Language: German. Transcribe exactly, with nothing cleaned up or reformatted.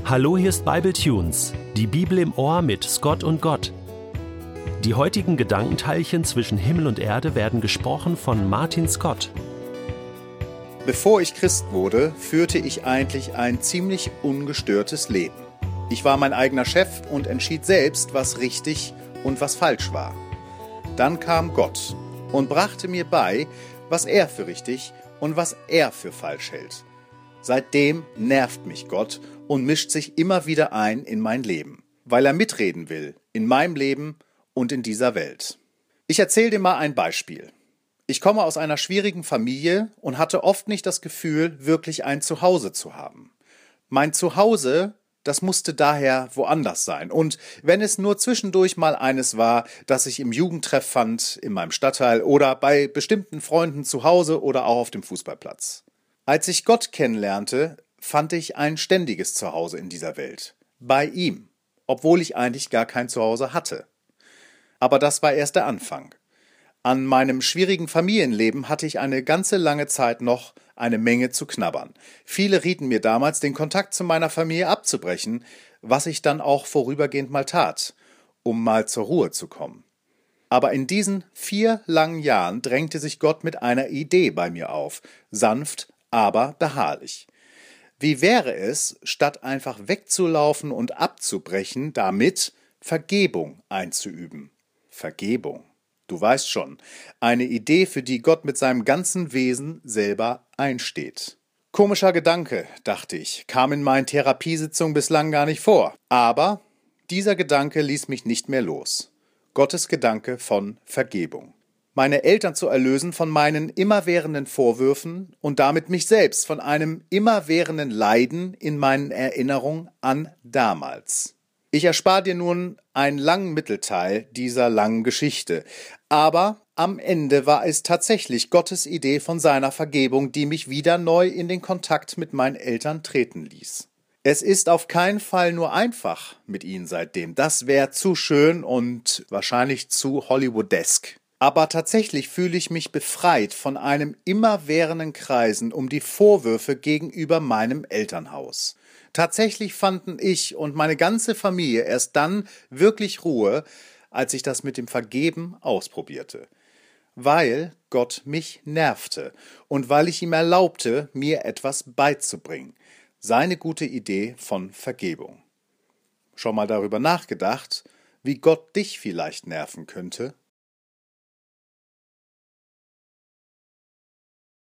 Hallo, hier ist Bibletunes, die Bibel im Ohr mit Scott und Gott. Die heutigen Gedankenteilchen zwischen Himmel und Erde werden gesprochen von Martin Scott. Bevor ich Christ wurde, führte ich eigentlich ein ziemlich ungestörtes Leben. Ich war mein eigener Chef und entschied selbst, was richtig und was falsch war. Dann kam Gott und brachte mir bei, was er für richtig und was er für falsch hält. Seitdem nervt mich Gott und mischt sich immer wieder ein in mein Leben, weil er mitreden will, in meinem Leben und in dieser Welt. Ich erzähle dir mal ein Beispiel. Ich komme aus einer schwierigen Familie und hatte oft nicht das Gefühl, wirklich ein Zuhause zu haben. Mein Zuhause, das musste daher woanders sein. Und wenn es nur zwischendurch mal eines war, das ich im Jugendtreff fand, in meinem Stadtteil oder bei bestimmten Freunden zu Hause oder auch auf dem Fußballplatz. Als ich Gott kennenlernte, fand ich ein ständiges Zuhause in dieser Welt. Bei ihm, obwohl ich eigentlich gar kein Zuhause hatte. Aber das war erst der Anfang. An meinem schwierigen Familienleben hatte ich eine ganze lange Zeit noch eine Menge zu knabbern. Viele rieten mir damals, den Kontakt zu meiner Familie abzubrechen, was ich dann auch vorübergehend mal tat, um mal zur Ruhe zu kommen. Aber in diesen vier langen Jahren drängte sich Gott mit einer Idee bei mir auf, sanft, aber beharrlich. Wie wäre es, statt einfach wegzulaufen und abzubrechen, damit Vergebung einzuüben? Vergebung. Du weißt schon, eine Idee, für die Gott mit seinem ganzen Wesen selber einsteht. Komischer Gedanke, dachte ich, kam in meinen Therapiesitzungen bislang gar nicht vor. Aber dieser Gedanke ließ mich nicht mehr los. Gottes Gedanke von Vergebung. Meine Eltern zu erlösen von meinen immerwährenden Vorwürfen und damit mich selbst von einem immerwährenden Leiden in meinen Erinnerungen an damals. Ich erspare dir nun einen langen Mittelteil dieser langen Geschichte, aber am Ende war es tatsächlich Gottes Idee von seiner Vergebung, die mich wieder neu in den Kontakt mit meinen Eltern treten ließ. Es ist auf keinen Fall nur einfach mit ihnen seitdem, das wäre zu schön und wahrscheinlich zu Hollywoodesk. Aber tatsächlich fühle ich mich befreit von einem immerwährenden Kreisen um die Vorwürfe gegenüber meinem Elternhaus. Tatsächlich fanden ich und meine ganze Familie erst dann wirklich Ruhe, als ich das mit dem Vergeben ausprobierte. Weil Gott mich nervte und weil ich ihm erlaubte, mir etwas beizubringen. Seine gute Idee von Vergebung. Schon mal darüber nachgedacht, wie Gott dich vielleicht nerven könnte?